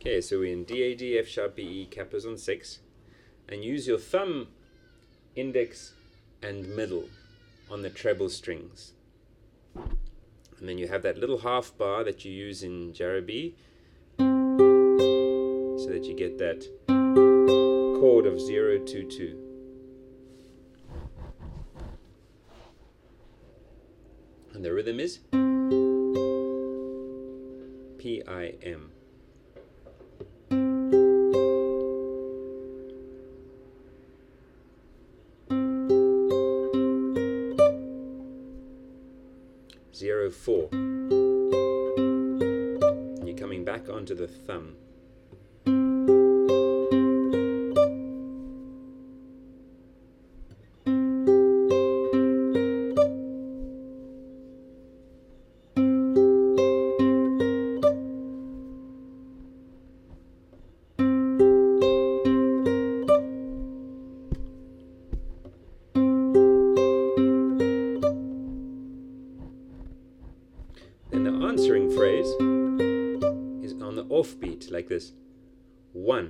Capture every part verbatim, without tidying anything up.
Okay, so we're in D A D, F sharp, B E, capers on six, and use your thumb, index, and middle on the treble strings. And then you have that little half bar that you use in Jarabi, so that you get that chord of zero two two. And the rhythm is P I M. Zero four. And you're coming back onto the thumb. Then the answering phrase is on the offbeat, like this. One.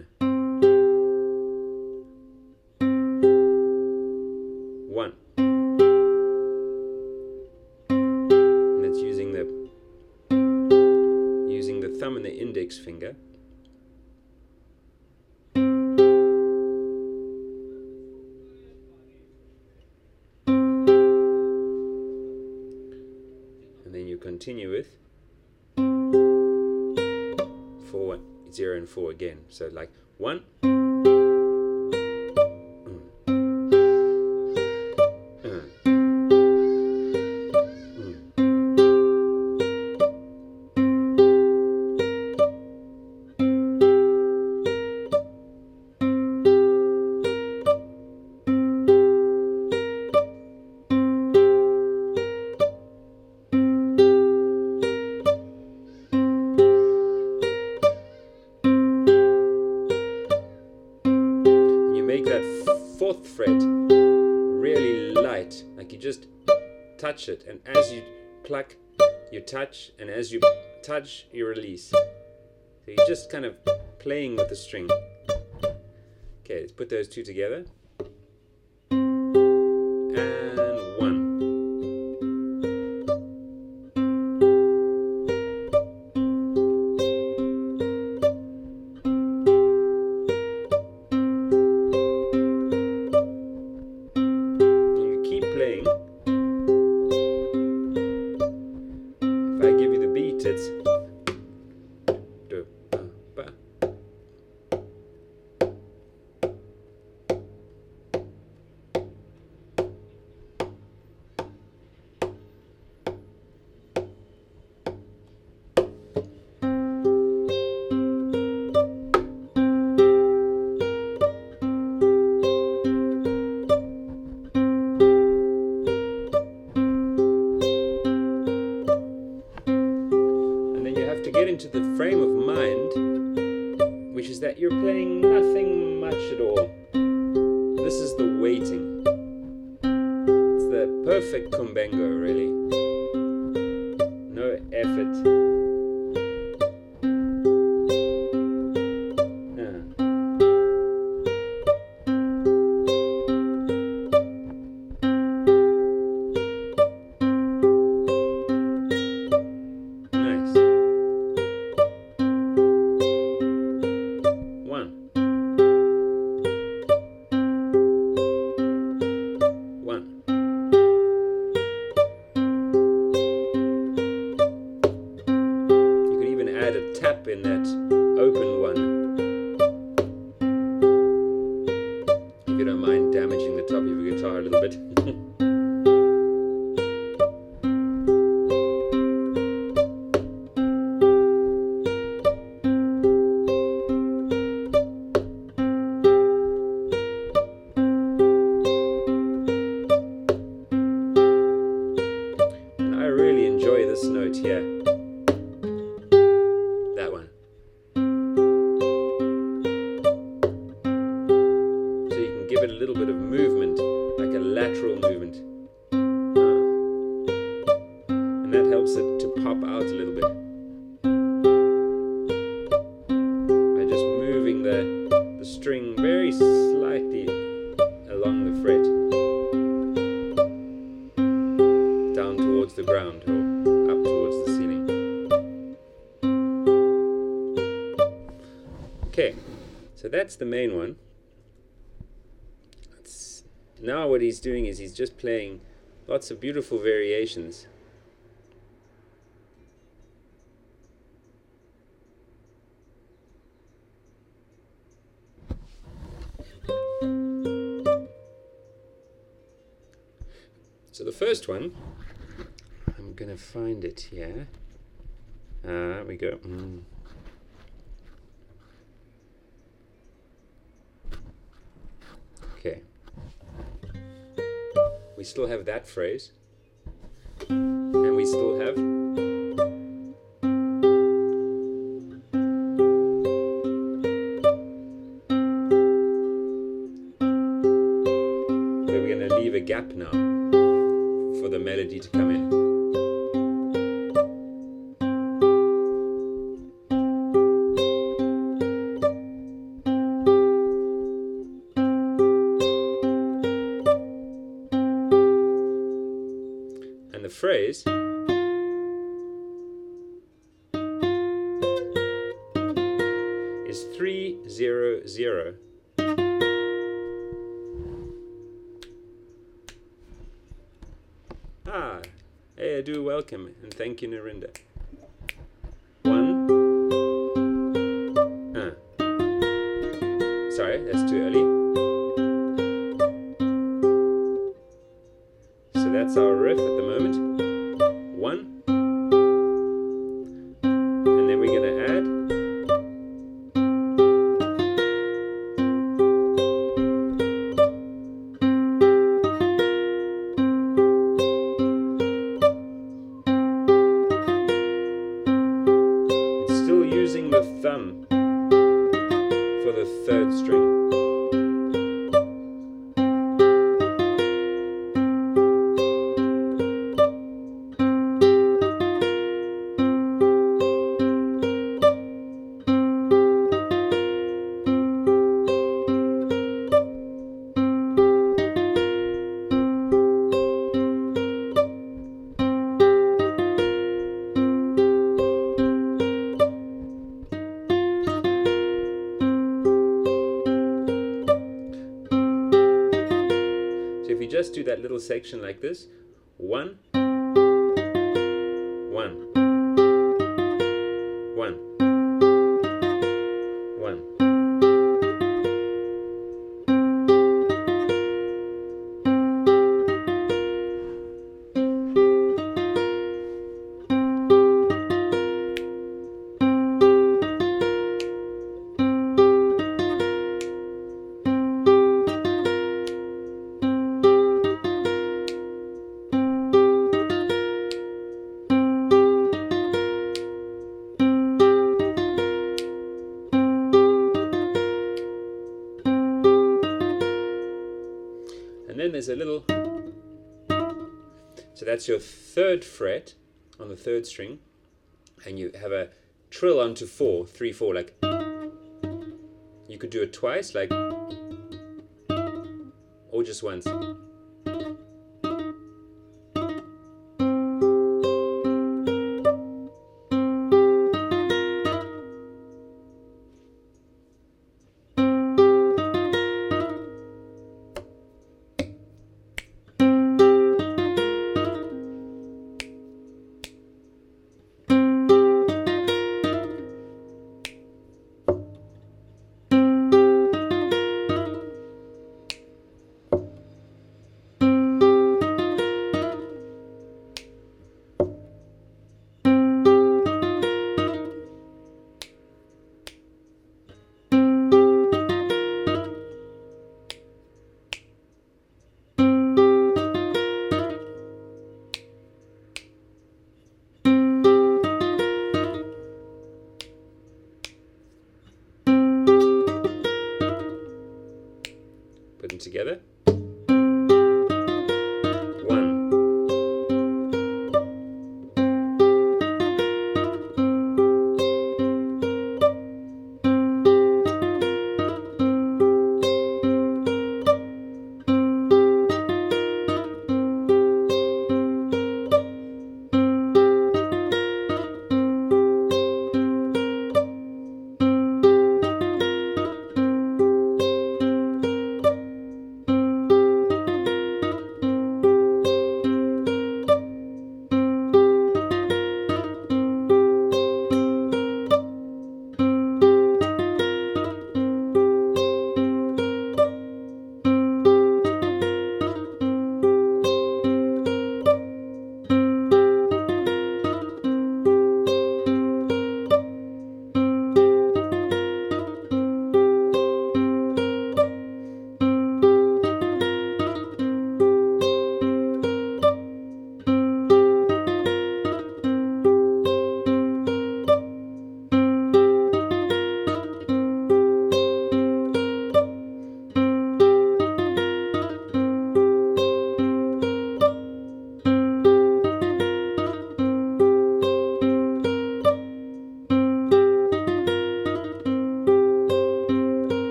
One. And it's using the using the thumb and the index finger. And then you continue with four, zero, and four again. So like one, make that fourth fret really light, like you just touch it, and as you pluck, you touch, and as you touch, you release. So you're just kind of playing with the string. Okay, let's put those two together. And one. If I give you the beat, it's do, ba, ba. To get into the frame of mind, which is that you're playing nothing much at all. This is the waiting. It's the perfect kumbengo, really. No effort. Add a tap in that open one, if you don't mind damaging the top of your guitar a little bit. And I really enjoy this note here. That one. So you can give it a little bit of movement, like a lateral movement. Uh, and that helps it to pop out a little bit. Okay, so that's the main one. That's, now what he's doing is he's just playing lots of beautiful variations. So the first one, I'm going to find it here. Ah, there we go. Mm. Okay. We still have that phrase. And we still have where we're going to leave a gap now for the melody to come in. And the phrase is three zero zero. Ah, hey, I do welcome and thank you, Narinda. One. Ah. Sorry, that's too early. So that's our riff at the moment. One. And then we're going to add. Still using the thumb for the third string. So if you just do that little section like this, one, one, one, one. And then there's a little, so that's your third fret on the third string, and you have a trill onto four, three, four, like, you could do it twice, like, or just once. Put them together. One.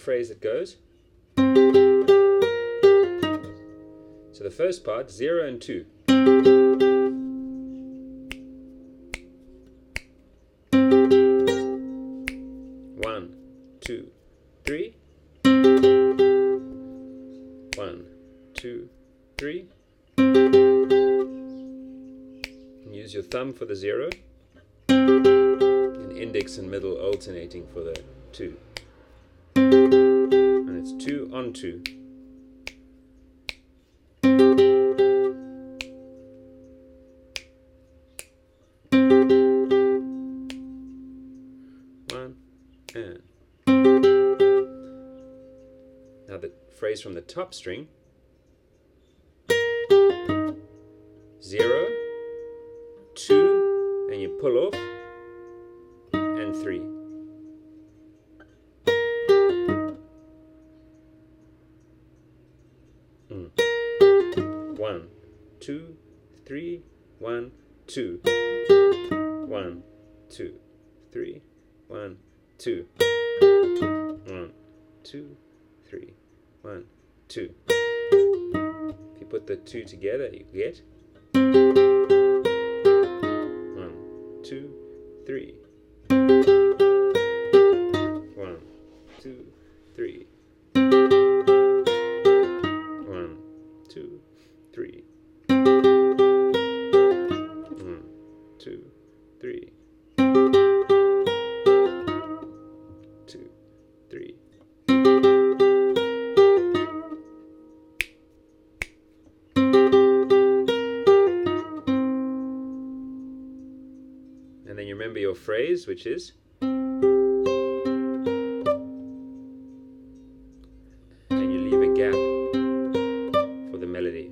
phrase that goes. So the first part, zero and two. One, two, three. One, two, three. And use your thumb for the zero, and index and middle alternating for the two. And it's two on two. One and. Now the phrase from the top string. Zero, two, and you pull off, and three. Mm. One, two, three, one, two. One, two, three, one, two. One, two, three, one, two. If you put the two together, you get one, two, three. One, two, three. One, two, three. One, two, three. Two, three. And then you remember your phrase, which is, and you leave a gap for the melody.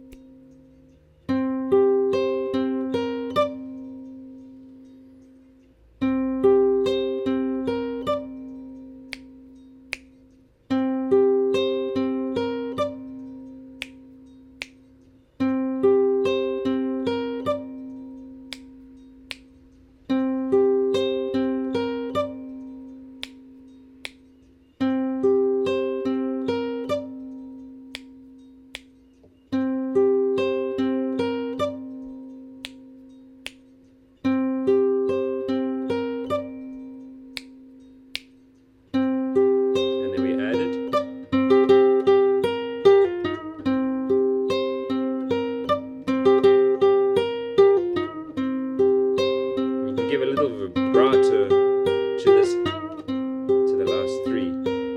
Give a little vibrato to this, to the last three.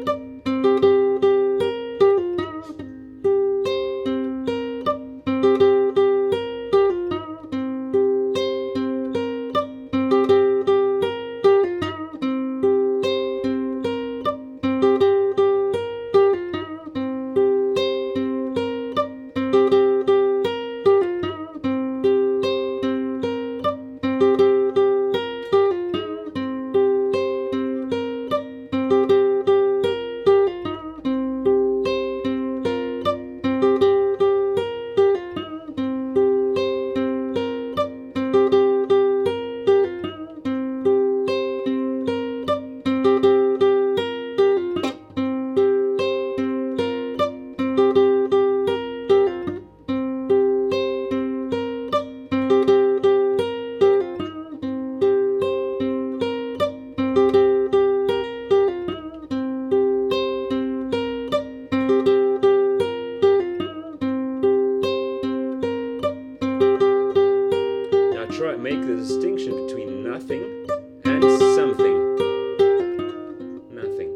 Try make the distinction between nothing and something. Nothing.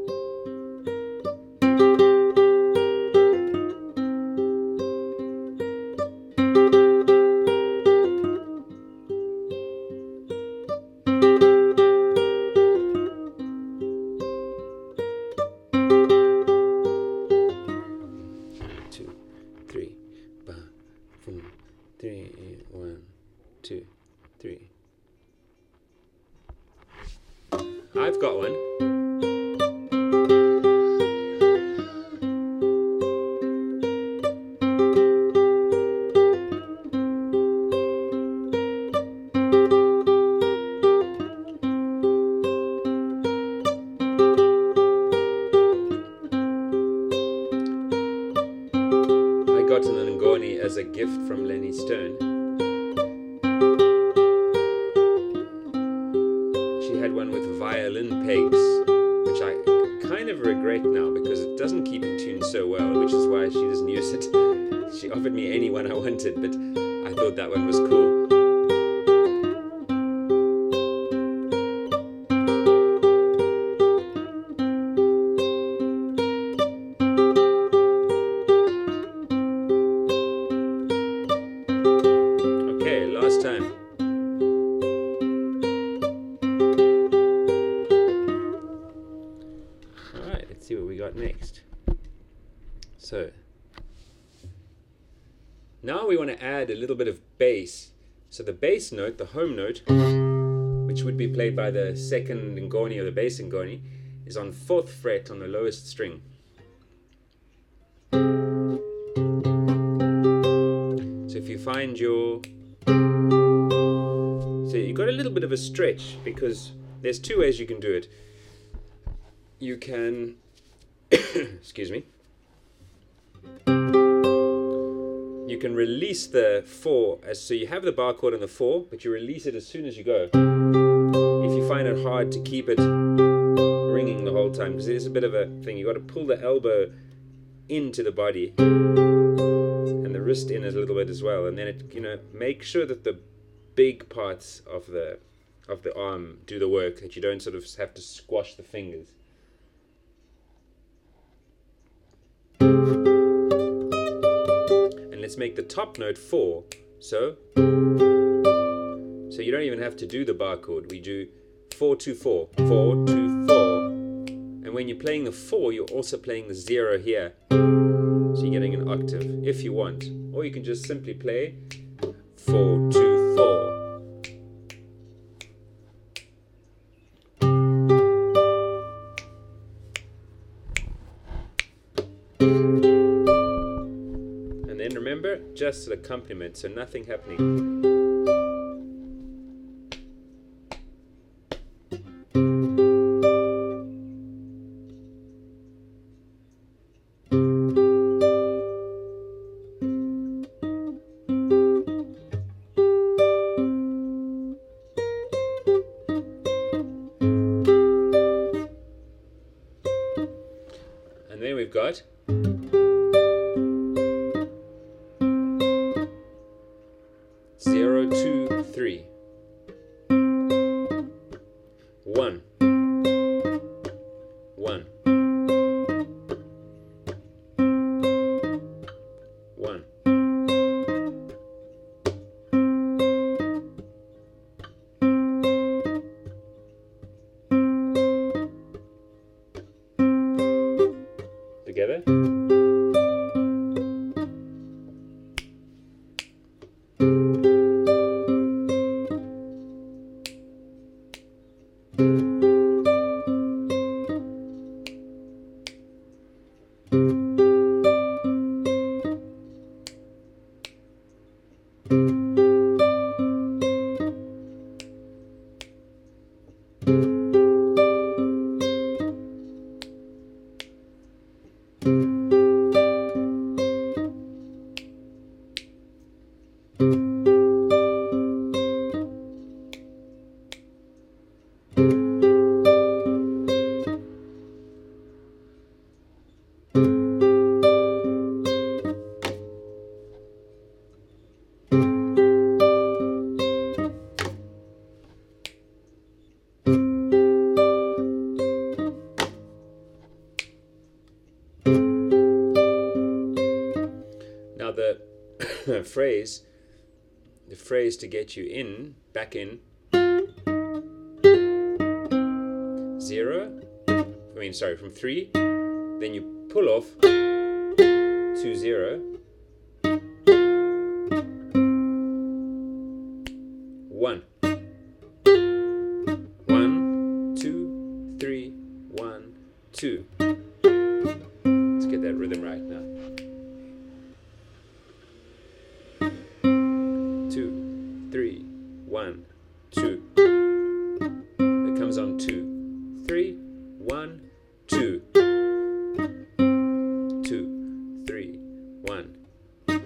Two, three, ba, boom, three, one, two. Three. I've got one. gotten an Ngoni as a gift from Lenny Stone. She had one with violin pegs, which I kind of regret now because it doesn't keep in tune so well, which is why she doesn't use it. She offered me any one I wanted, but I thought that one was cool. Time. Alright, let's see what we got next. So, now we want to add a little bit of bass. So the bass note, the home note, which would be played by the second Ngoni or the bass Ngoni, is on fourth fret on the lowest string. So if you find your So you've got a little bit of a stretch because there's two ways you can do it. You can, excuse me, you can release the four, as so you have the bar chord on the four, but you release it as soon as you go. If you find it hard to keep it ringing the whole time, because it is a bit of a thing, you've got to pull the elbow into the body and the wrist in a little bit as well, and then it, you know, make sure that the big parts of the of the arm do the work, that you don't sort of have to squash the fingers. And let's make the top note four. So so you don't even have to do the bar chord. We do four two four, four two four, and when you're playing the four, you're also playing the zero here. So you're getting an octave if you want, or you can just simply play four two four. And then remember, just an accompaniment, so nothing happening. And then we've got zero, two, three, one, one, one, together. Now the phrase, the phrase to get you in, back in, zero, I mean sorry, from three, then you pull off to zero, one, one, two, three, one, two. Let's get that rhythm right now. Two, three, one, two. It comes on two, three, one, two, two, three, one,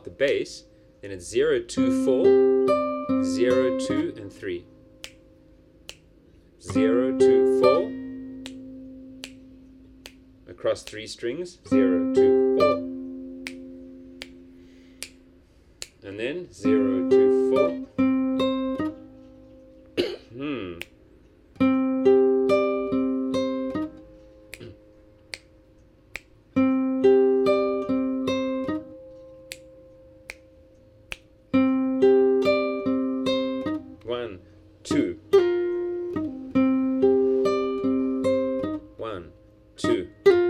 the bass, then it's zero, two, four, zero, two, and three. Zero, two, four, across three strings, zero, two, four, and then zero, two, four. hmm. One, two. One, two.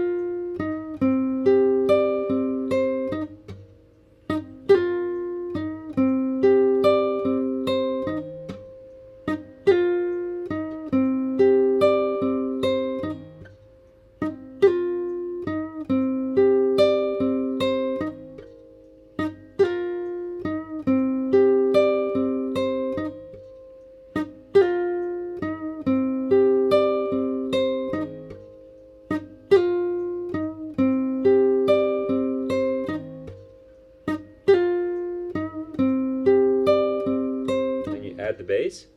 Add the bass.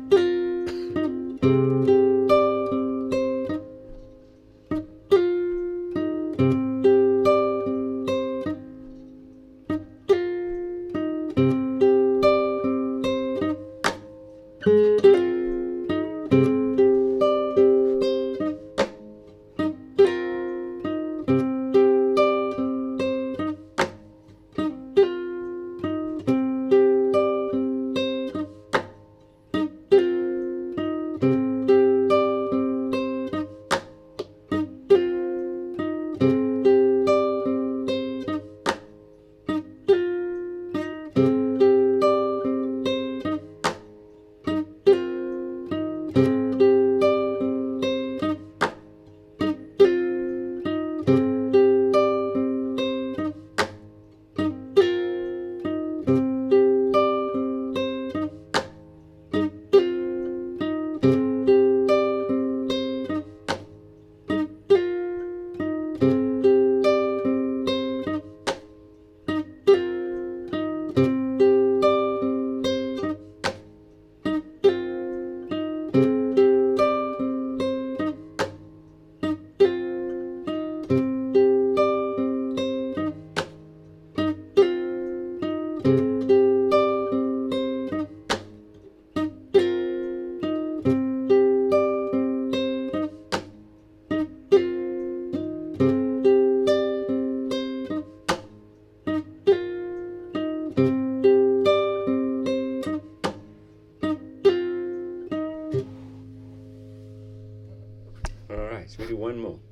Alright, so we do one more.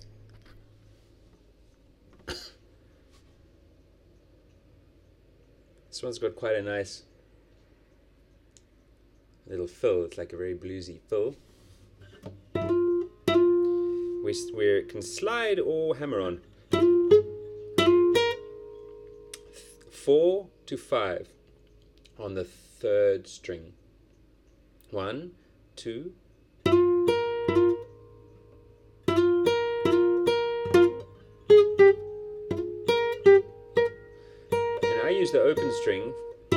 This one's got quite a nice little fill. It's like a very bluesy fill. We, we can slide or hammer on. Four to five on the third string. One, two. I use the open string,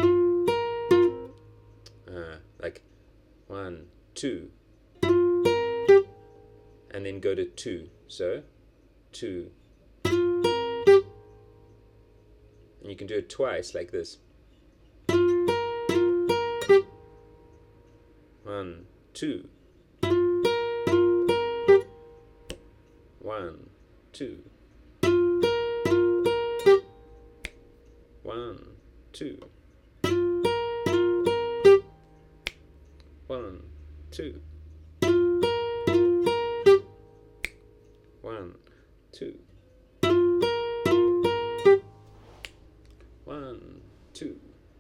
uh, like one, two, and then go to two. So, two. And you can do it twice like this. One, two. One, two. One, two. One, two. One, two. One, two.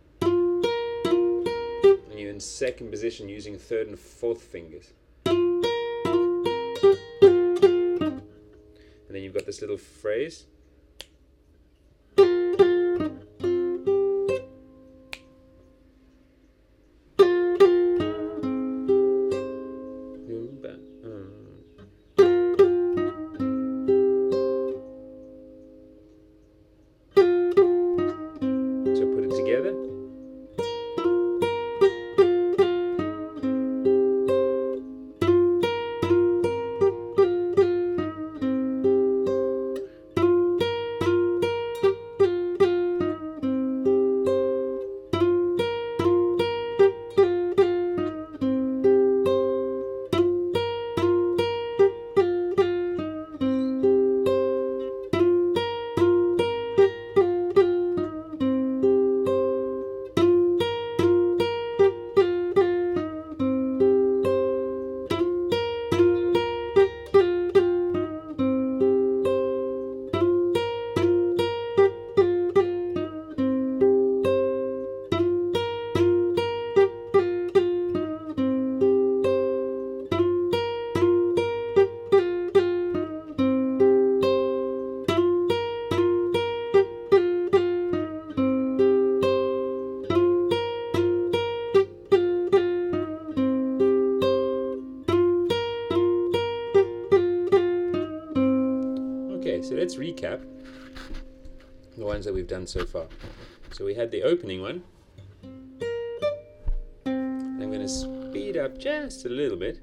And you're in second position using third and fourth fingers. And then you've got this little phrase. let's recap the ones that we've done so far. So we had the opening one. I'm going to speed up just a little bit.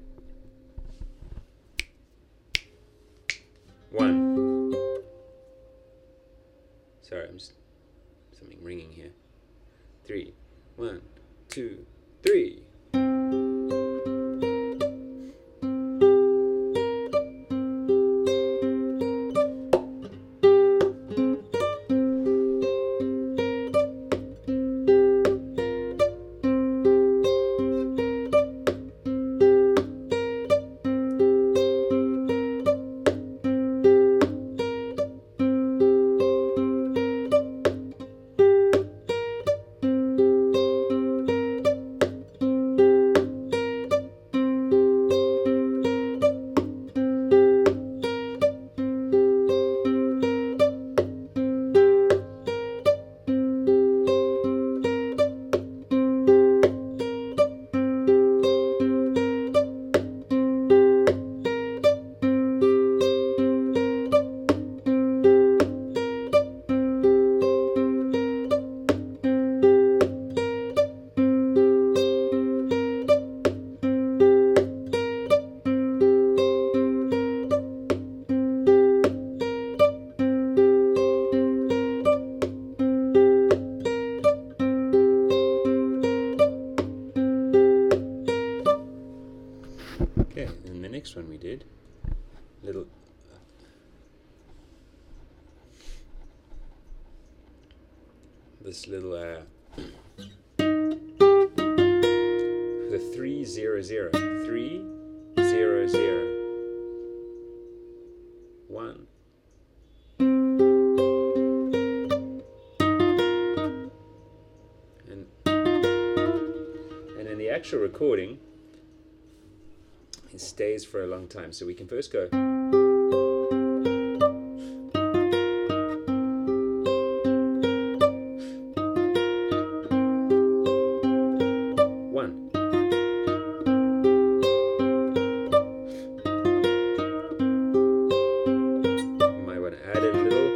One. Sorry, I'm just something ringing here. Three. One, two, three. Okay, and the next one we did, little this little uh, the three zero zero three zero zero one. And and in the actual recording, it stays for a long time. So we can first go. One. You might want to add it a little.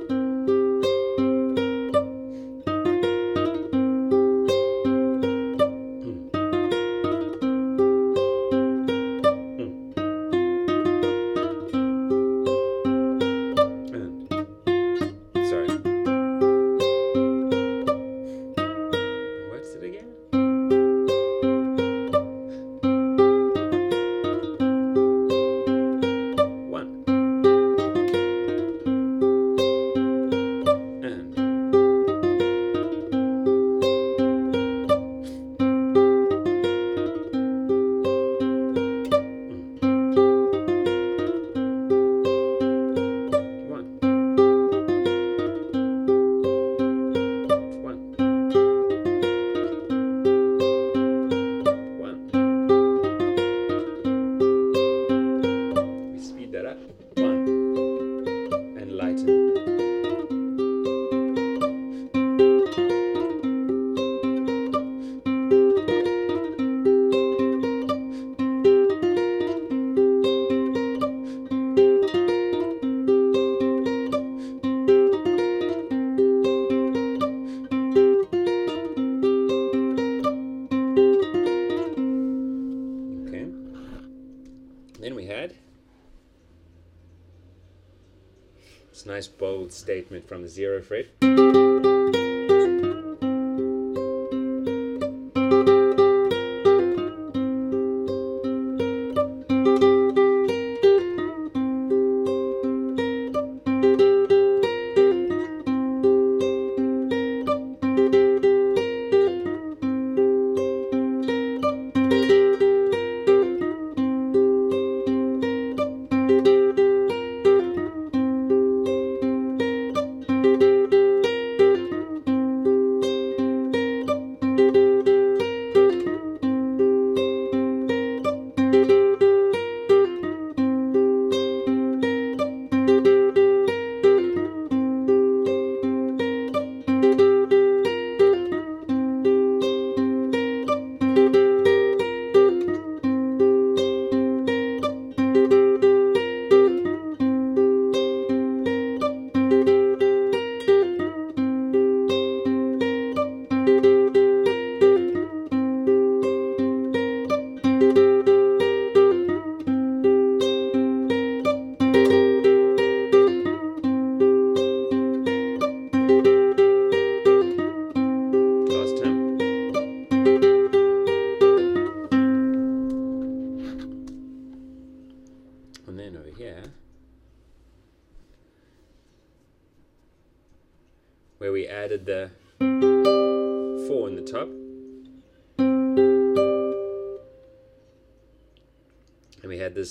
It's a nice bold statement from the zero fret. added the four on the top. And we had this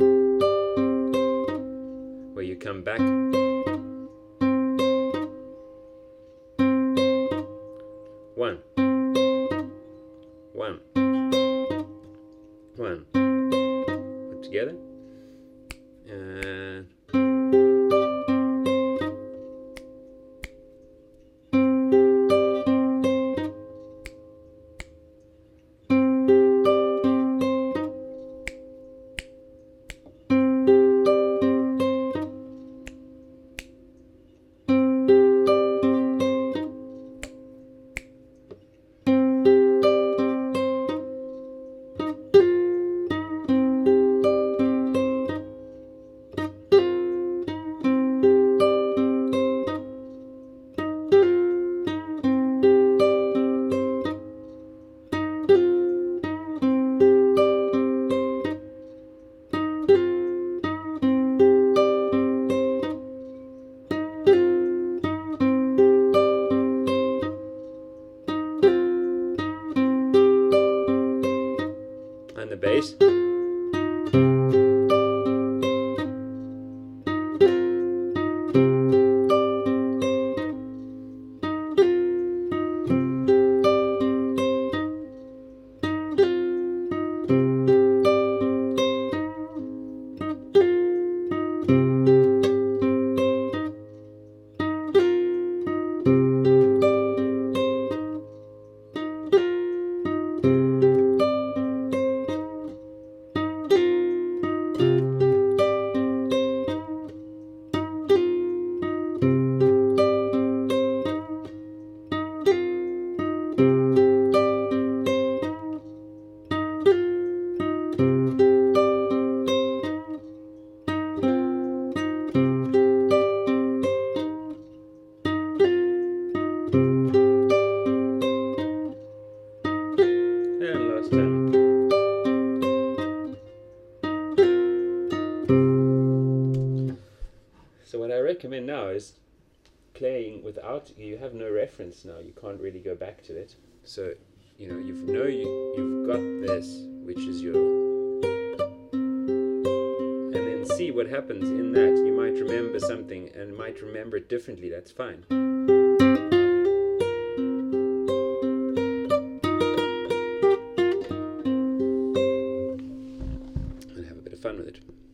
where you come back. One. One. One. Put together. And the bass. So what I recommend now is playing without, you have no reference now, you can't really go back to it. So, you know, you know you, you've got this, which is your, and then see what happens in that. You might remember something and might remember it differently, that's fine. And have a bit of fun with it.